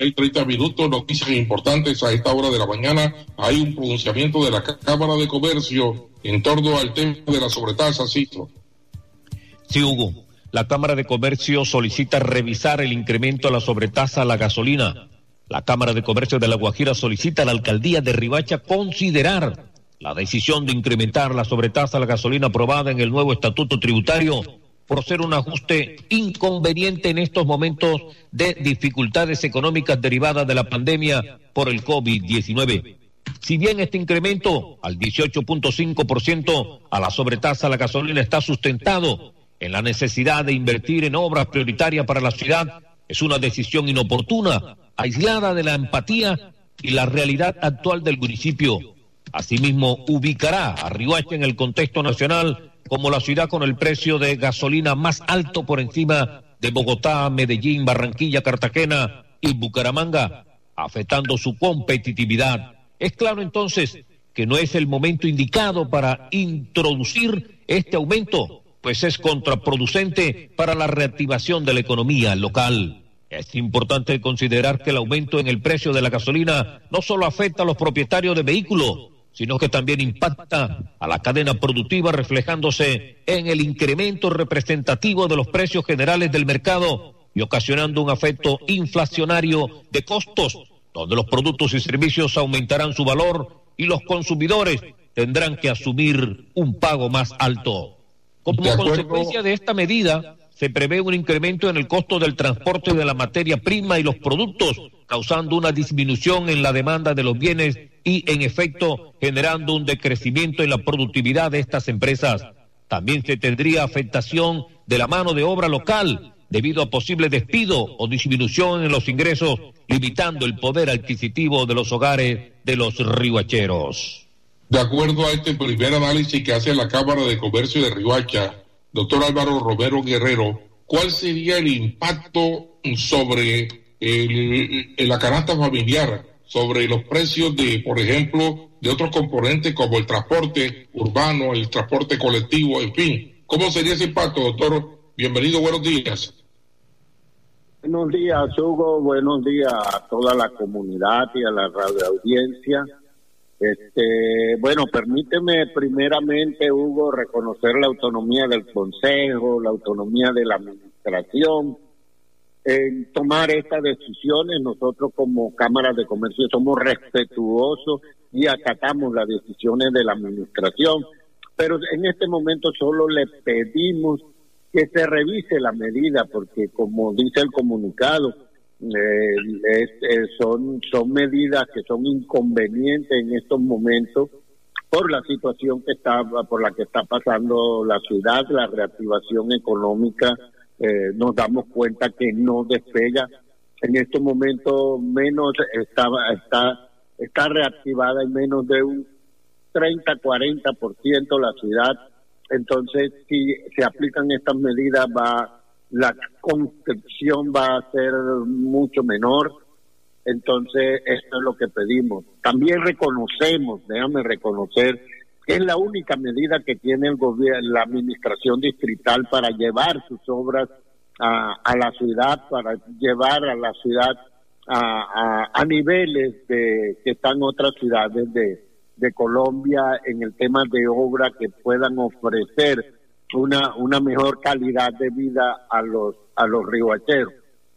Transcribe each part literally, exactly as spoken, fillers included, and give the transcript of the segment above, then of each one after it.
dieciséis treinta minutos, noticias importantes a esta hora de la mañana. Hay un pronunciamiento de la Cámara de Comercio en torno al tema de la sobretasa, Cito. Sí, Hugo. La Cámara de Comercio solicita revisar el incremento a la sobretasa a la gasolina. La Cámara de Comercio de La Guajira solicita a la Alcaldía de Riohacha considerar la decisión de incrementar la sobretasa a la gasolina aprobada en el nuevo estatuto tributario por ser un ajuste inconveniente en estos momentos de dificultades económicas derivadas de la pandemia por el COVID diecinueve. Si bien este incremento al dieciocho punto cinco por ciento a la sobretasa a la gasolina está sustentado en la necesidad de invertir en obras prioritarias para la ciudad, es una decisión inoportuna, aislada de la empatía y la realidad actual del municipio. Asimismo, ubicará a Riohacha en el contexto nacional como la ciudad con el precio de gasolina más alto por encima de Bogotá, Medellín, Barranquilla, Cartagena y Bucaramanga, afectando su competitividad. Es claro entonces que no es el momento indicado para introducir este aumento, pues es contraproducente para la reactivación de la economía local. Es importante considerar que el aumento en el precio de la gasolina no solo afecta a los propietarios de vehículos, sino que también impacta a la cadena productiva, reflejándose en el incremento representativo de los precios generales del mercado y ocasionando un efecto inflacionario de costos, donde los productos y servicios aumentarán su valor y los consumidores tendrán que asumir un pago más alto. Como consecuencia de esta medida, se prevé un incremento en el costo del transporte de la materia prima y los productos, causando una disminución en la demanda de los bienes y, en efecto, generando un decrecimiento en la productividad de estas empresas. También se tendría afectación de la mano de obra local, debido a posible despido o disminución en los ingresos, limitando el poder adquisitivo de los hogares de los riohacheros. De acuerdo a este primer análisis que hace la Cámara de Comercio de Riohacha, doctor Álvaro Romero Guerrero, ¿cuál sería el impacto sobre el, el, la canasta familiar, sobre los precios de, por ejemplo, de otros componentes como el transporte urbano, el transporte colectivo, en fin? ¿Cómo sería ese impacto, doctor? Bienvenido, buenos días. Buenos días, Hugo, buenos días a toda la comunidad y a la radioaudiencia. Este, bueno, permíteme primeramente, Hugo, reconocer la autonomía del Consejo, la autonomía de la Administración en tomar estas decisiones. Nosotros como Cámara de Comercio somos respetuosos y acatamos las decisiones de la Administración, pero en este momento solo le pedimos que se revise la medida, porque como dice el comunicado, eh, es, eh, son, son medidas que son inconvenientes en estos momentos por la situación que está, por la que está pasando la ciudad, la reactivación económica. Eh, nos damos cuenta que no despega. En estos momentos menos está, está, está reactivada en menos de un treinta a cuarenta por ciento la ciudad. Entonces, si se aplican estas medidas, va la construcción va a ser mucho menor. Entonces, esto es lo que pedimos. También reconocemos, déjame reconocer, que es la única medida que tiene el gobierno, la administración distrital para llevar sus obras a, a la ciudad, para llevar a la ciudad a, a, a niveles de que están otras ciudades de de Colombia en el tema de obra, que puedan ofrecer una una mejor calidad de vida a los a los riohacheros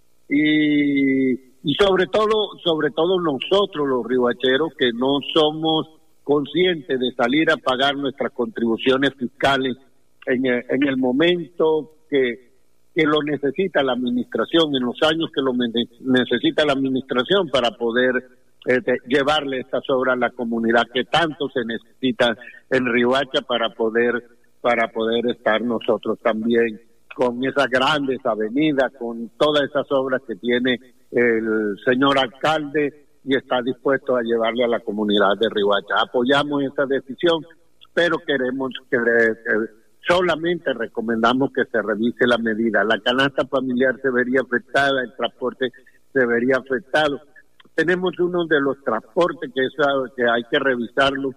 y y sobre todo sobre todo nosotros los riohacheros, que no somos conscientes de salir a pagar nuestras contribuciones fiscales en el, en el momento que que lo necesita la administración, en los años que lo necesita la administración para poder Eh, de llevarle estas obras a la comunidad que tanto se necesita en Riohacha para poder para poder estar nosotros también con esas grandes avenidas, con todas esas obras que tiene el señor alcalde y está dispuesto a llevarle a la comunidad de Riohacha. Apoyamos esa decisión, pero queremos que eh, solamente recomendamos que se revise la medida. La canasta familiar se vería afectada, el transporte se vería afectado. Tenemos uno de los transportes que, es, que hay que revisarlo,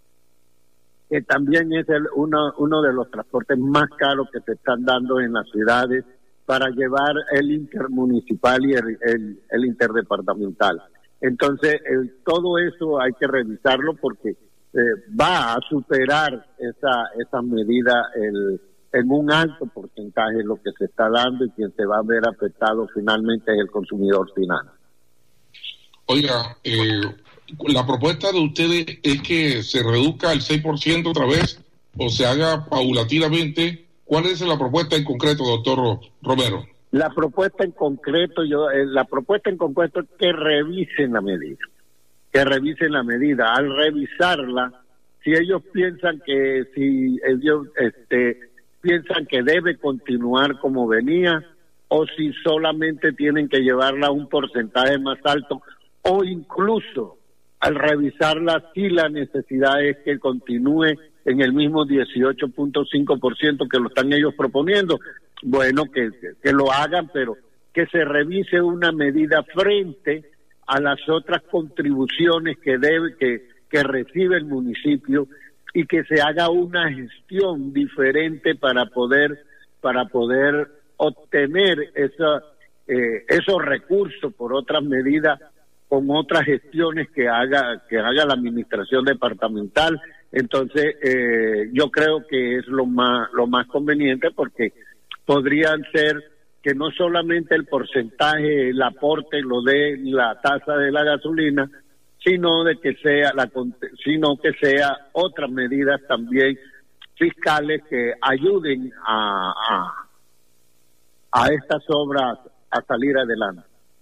que también es el, uno, uno de los transportes más caros que se están dando en las ciudades, para llevar el intermunicipal y el, el, el interdepartamental. Entonces, el, todo eso hay que revisarlo porque eh, va a superar esa, esa medida el, en un alto porcentaje lo que se está dando, y quien se va a ver afectado finalmente es el consumidor final. Oiga, eh, la propuesta de ustedes es que se reduzca al seis por ciento otra vez o se haga paulatinamente. ¿Cuál es la propuesta en concreto, doctor Romero? La propuesta en concreto, yo, eh, la propuesta en concreto es que revisen la medida, que revisen la medida. Al revisarla, si ellos piensan que, si ellos este, piensan que debe continuar como venía, o si solamente tienen que llevarla a un porcentaje más alto, o incluso al revisarla si la necesidad es que continúe en el mismo dieciocho punto cinco por ciento que lo están ellos proponiendo. Bueno, que, que, que lo hagan, pero que se revise una medida frente a las otras contribuciones que debe, que, que recibe el municipio, y que se haga una gestión diferente para poder, para poder obtener esa, eh, esos recursos por otras medidas, con otras gestiones que haga, que haga la administración departamental. Entonces, eh, yo creo que es lo más, lo más conveniente, porque podrían ser que no solamente el porcentaje, el aporte lo dé la tasa de la gasolina, sino de que sea la, sino que sea otras medidas también fiscales que ayuden a, a, a estas obras a salir adelante.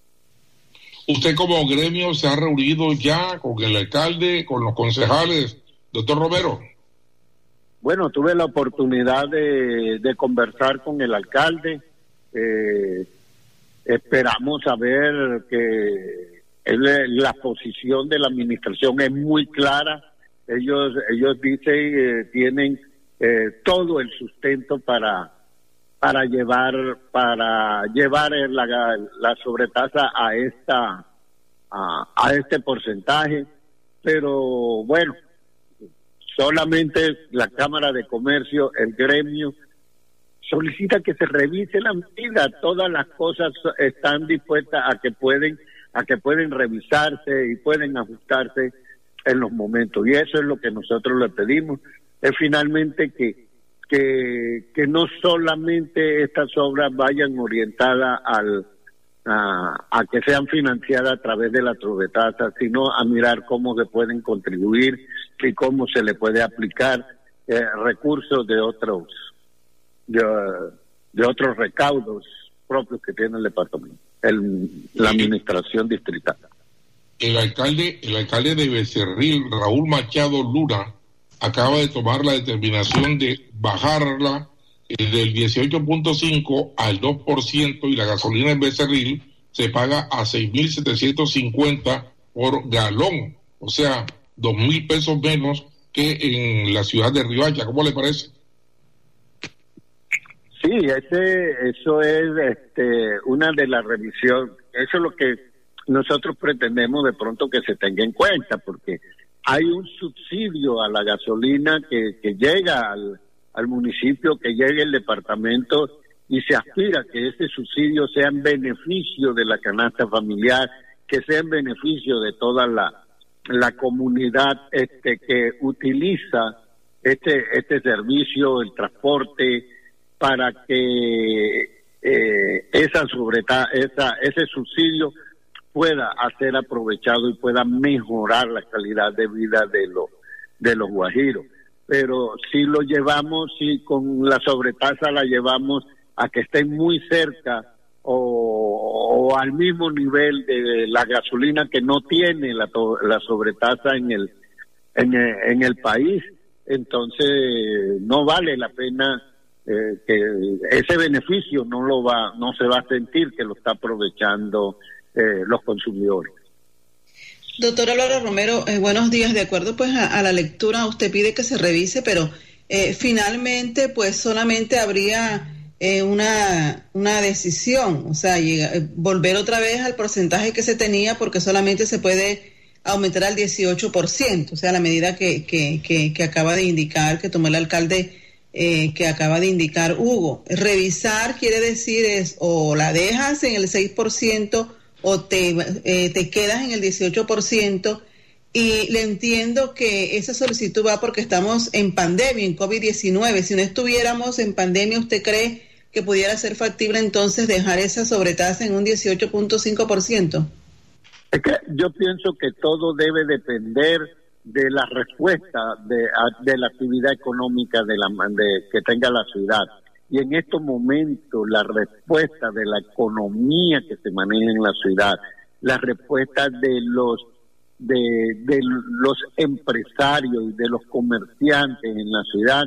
Usted como gremio se ha reunido ya con el alcalde, con los concejales, doctor Romero. Bueno, tuve la oportunidad de, de conversar con el alcalde. Eh, esperamos saber que él, la posición de la administración es muy clara. Ellos, ellos dicen eh, tienen eh, todo el sustento para para llevar para llevar la, la sobretasa a esta a, a este porcentaje, pero bueno, solamente la Cámara de Comercio, el gremio, solicita que se revise la medida. Todas las cosas están dispuestas a que pueden a que pueden revisarse y pueden ajustarse en los momentos, y eso es lo que nosotros le pedimos, es finalmente que que que no solamente estas obras vayan orientadas al a, a que sean financiadas a través de la sobretasa, sino a mirar cómo se pueden contribuir y cómo se le puede aplicar eh, recursos de otros de, de otros recaudos propios que tiene el departamento, el, la administración distrital. El alcalde, el alcalde de Becerril, Raúl Machado Luna, acaba de tomar la determinación de bajarla eh, del dieciocho punto cinco al dos por ciento, y la gasolina en Becerril se paga a seis mil setecientos cincuenta por galón, o sea, dos mil pesos menos que en la ciudad de Riohacha. ¿Cómo le parece? Sí, ese, eso es este, una de las revisiones, eso es lo que nosotros pretendemos de pronto que se tenga en cuenta, porque hay un subsidio a la gasolina que, que llega al, al municipio, que llegue el departamento, y se aspira que ese subsidio sea en beneficio de la canasta familiar, que sea en beneficio de toda la, la comunidad este, que utiliza este, este servicio, el transporte, para que eh, esa sobreta, esa, ese subsidio pueda ser aprovechado y pueda mejorar la calidad de vida de los de los guajiros. Pero si lo llevamos, si con la sobretasa la llevamos a que estén muy cerca o, o al mismo nivel de la gasolina que no tiene la, la sobretasa en el, en el en el país, entonces no vale la pena. Eh, que ese beneficio no lo va, no se va a sentir que lo está aprovechando eh, los consumidores. Doctor Álvaro Romero, eh, buenos días. De acuerdo pues a, a la lectura, usted pide que se revise, pero eh, finalmente pues solamente habría eh, una una decisión, o sea, llega, eh, volver otra vez al porcentaje que se tenía, porque solamente se puede aumentar al dieciocho por ciento, o sea, la medida que, que, que, que acaba de indicar, que tomó el alcalde eh, que acaba de indicar Hugo. Revisar quiere decir es o la dejas en el seis por ciento o te, eh, te quedas en el dieciocho por ciento, y le entiendo que esa solicitud va porque estamos en pandemia, en COVID diecinueve. Si no estuviéramos en pandemia, ¿usted cree que pudiera ser factible entonces dejar esa sobretasa en un dieciocho punto cinco por ciento? Es que yo pienso que todo debe depender de la respuesta de, de la actividad económica de la de, que tenga la ciudad. Y en estos momentos la respuesta de la economía que se maneja en la ciudad, la respuesta de los de, de los empresarios y de los comerciantes en la ciudad,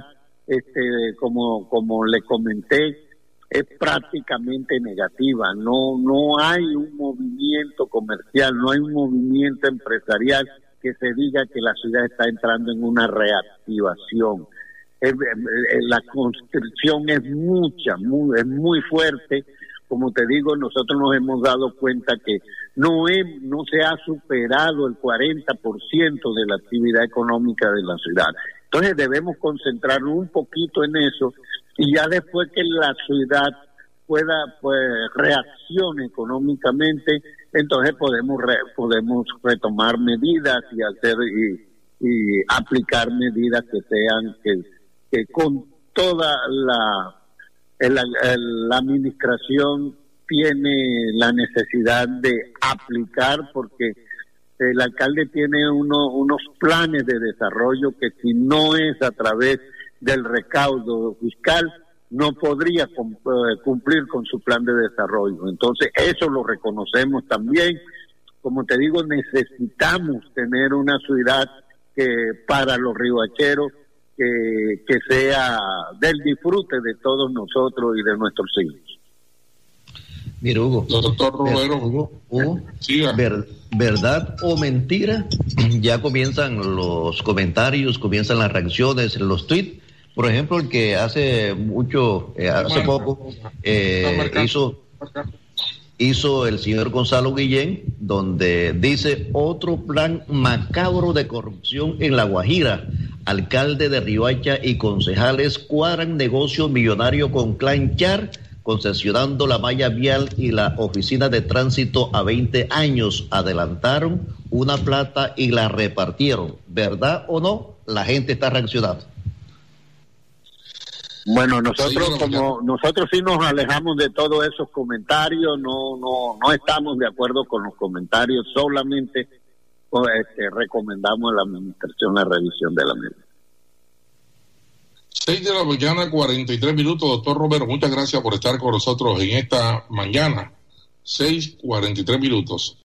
este como como le comenté, es prácticamente negativa. No no hay un movimiento comercial, no hay un movimiento empresarial que se diga que la ciudad está entrando en una reactivación. Es, es, la constricción es mucha, muy, es muy fuerte. Como te digo, nosotros nos hemos dado cuenta que no es, no se ha superado el cuarenta por ciento de la actividad económica de la ciudad. Entonces debemos concentrarnos un poquito en eso, y ya después que la ciudad pueda, pues, reaccione económicamente, entonces podemos re, podemos retomar medidas y hacer y, y aplicar medidas que sean que, que con toda la el, el, la administración tiene la necesidad de aplicar, porque el alcalde tiene uno, unos planes de desarrollo que si no es a través del recaudo fiscal no podría cumplir con su plan de desarrollo. Entonces eso lo reconocemos también. Como te digo, necesitamos tener una ciudad que para los ribacheros que, que sea del disfrute de todos nosotros y de nuestros hijos. Mira, Hugo, doctor Romero, Hugo, Hugo ver, ¿verdad o mentira? Ya comienzan los comentarios, comienzan las reacciones, los tweets. Por ejemplo, el que hace mucho, eh, hace poco, eh, hizo, hizo el señor Gonzalo Guillén, donde dice: otro plan macabro de corrupción en La Guajira. Alcalde de Riohacha y concejales cuadran negocio millonario con Clan Char, concesionando la malla vial y la oficina de tránsito a veinte años. Adelantaron una plata y la repartieron. ¿Verdad o no? La gente está reaccionando. Bueno, nosotros sí, como nosotros sí nos alejamos de todos esos comentarios, no no no estamos de acuerdo con los comentarios, solamente este, recomendamos a la administración la revisión de la medida. Seis de la mañana, cuarenta y tres minutos, doctor Romero, muchas gracias por estar con nosotros en esta mañana. Seis, cuarenta y tres minutos.